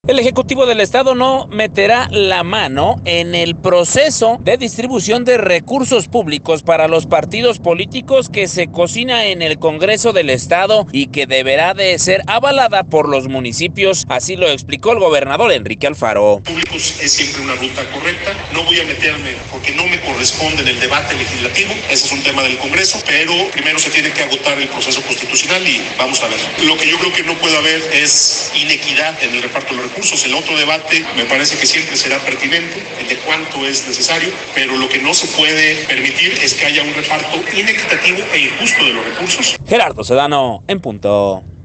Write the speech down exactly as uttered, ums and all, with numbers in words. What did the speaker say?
El Ejecutivo del Estado no meterá la mano en el proceso de distribución de recursos públicos para los partidos políticos que se cocina en el Congreso del Estado y que deberá de ser avalada por los municipios, así lo explicó el gobernador Enrique Alfaro. Públicos es siempre una ruta correcta, no voy a meterme porque no me corresponde en el debate legislativo, ese es un tema del Congreso, pero primero se tiene que agotar el proceso constitucional y vamos a ver. Lo que yo creo que no puede haber es inequidad en el reparto de los recursos. El otro debate me parece que siempre será pertinente, el de cuánto es necesario, pero lo que no se puede permitir es que haya un reparto inequitativo e injusto de los recursos. Gerardo Sedano, en punto.